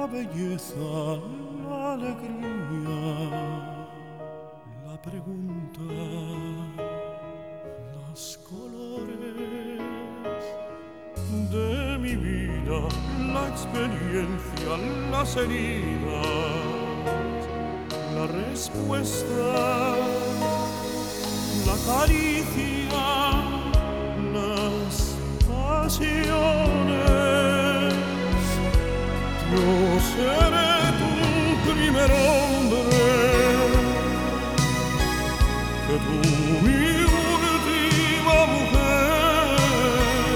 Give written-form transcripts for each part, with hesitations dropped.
belleza, la alegría, la pregunta, los colores de mi vida, la experiencia, las heridas, la respuesta, la caricia, las pasiones. Yo seré tu primer hombre, que tú mi última mujer.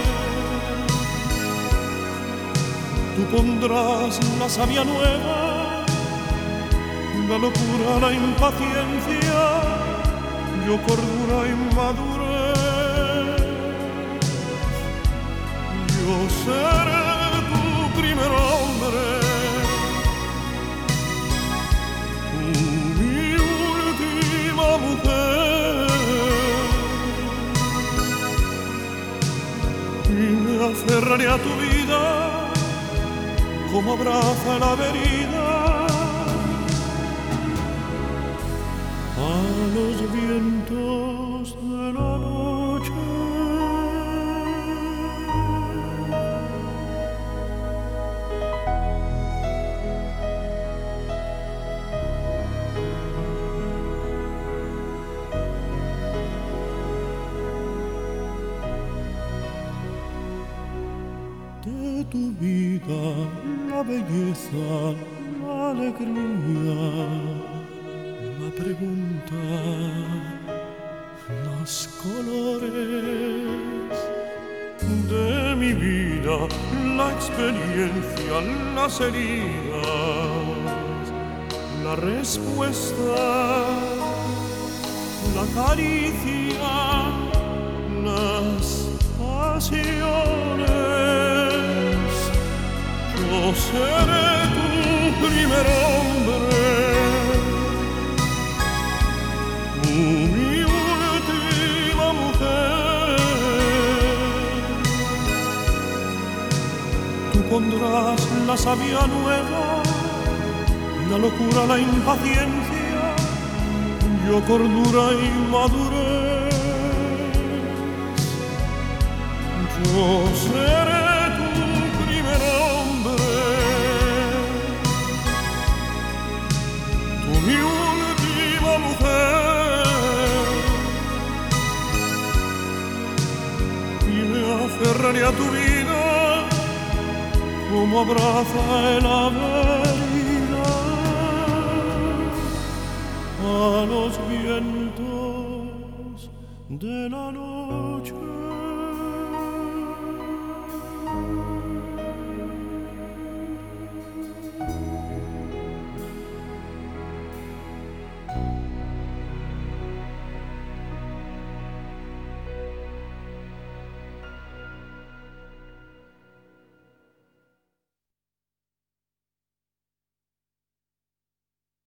Tú pondrás la savia nueva, la locura, la impaciencia, yo cordura y madurez. Yo seré tu primer hombre, tú mi última mujer, y me aferraré a tu vida como abraza la herida a los vientos de la noche. De tu vida, la belleza, la alegría, la pregunta, los colores de mi vida, la experiencia, las heridas, la respuesta, la caricia, las pasiones. Yo seré tu primer hombre, mi última mujer. Tú pondrás la savia nueva, la locura, la impaciencia, yo cordura y madurez. Yo seré tu primer hombre, tú mi última mujer, y me aferraré a tu vida como abraza el herida a los vientos de la noche.